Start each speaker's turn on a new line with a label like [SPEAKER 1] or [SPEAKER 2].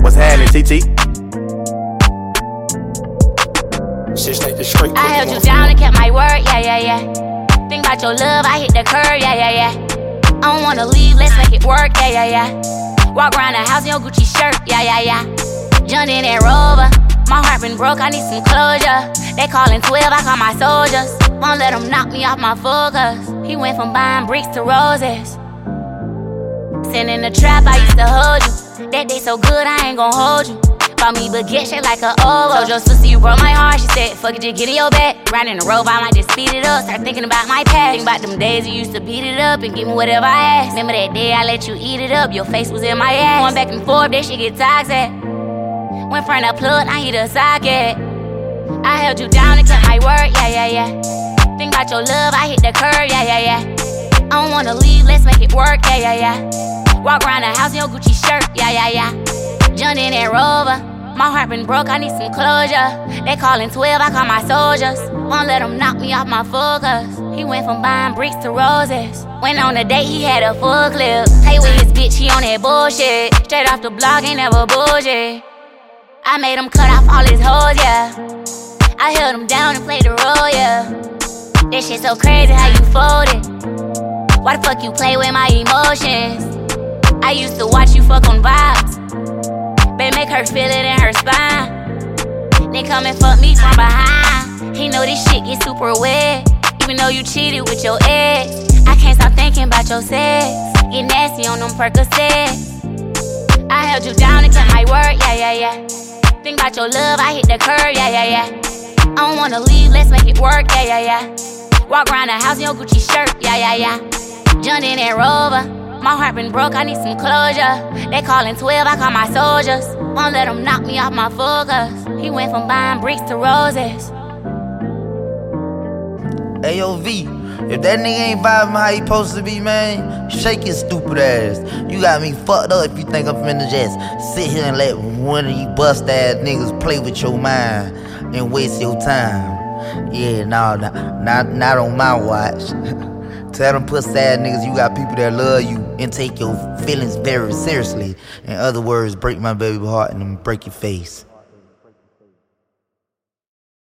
[SPEAKER 1] What's happening, TT?
[SPEAKER 2] I held you down and kept my word, yeah, yeah, yeah. Think about your love, I hit the curve, yeah, yeah, yeah. I don't wanna leave, let's make it work, yeah, yeah, yeah. Walk around the house in your Gucci shirt, yeah, yeah, yeah. Jumped in that Rover, my heart been broke, I need some closure. They callin' 12, I call my soldiers. Won't let them knock me off my focus. He went from buying bricks to roses. Sitting in the trap, I used to hold you. That day so good, I ain't gon' hold you. Bought me baguette shit like a ovo. Told your sister you broke my heart, she said, fuck it, just get in your bed. Riding the road, I might just speed it up. Start thinking about my past. Think about them days you used to beat it up and give me whatever I asked. Remember that day I let you eat it up, your face was in my ass. Going back and forth, that shit get toxic. Went from the plug, I hit a socket. I held you down and kept my word, yeah, yeah, yeah. Think about your love, I hit the curve, yeah, yeah, yeah. I don't wanna leave, let's make it work, yeah, yeah, yeah. Walk around the house in your Gucci shirt, yeah, yeah, yeah. Jumped in that Rover, my heart been broke, I need some closure. They callin' 12, I call my soldiers. Won't let them knock me off my focus. He went from buying bricks to roses. Went on a date, he had a full clip. Hey with his bitch, he on that bullshit. Straight off the block, ain't never bullshit. I made him cut off all his hoes, yeah. I held him down and played the role, yeah. That shit so crazy how you folded. Why the fuck you play with my emotions? I used to watch you fuck on vibes. Babe, make her feel it in her spine. Then come and fuck me from behind. He know this shit get super wet. Even though you cheated with your ex, I can't stop thinking about your sex. Get nasty on them Percocets. I held you down and kept my word, yeah, yeah, yeah. Think about your love, I hit the curve, yeah, yeah, yeah. I don't wanna leave, let's make it work, yeah, yeah, yeah. Walk around the house in your Gucci shirt, yeah, yeah, yeah. Jumped in that Rover, my heart been broke, I need some closure. They callin' 12, I call my soldiers. Won't let them knock me off my focus. He went from buying bricks to roses.
[SPEAKER 3] AOV, if that nigga ain't vibing how he supposed to be, man, shake his stupid ass. You got me fucked up if you think I'm finna just sit here and let one of you bust ass niggas play with your mind and waste your time. Yeah, nah, not on my watch. Tell them pussy ass niggas you got people that love you and take your feelings very seriously. In other words, break my baby heart and break your face.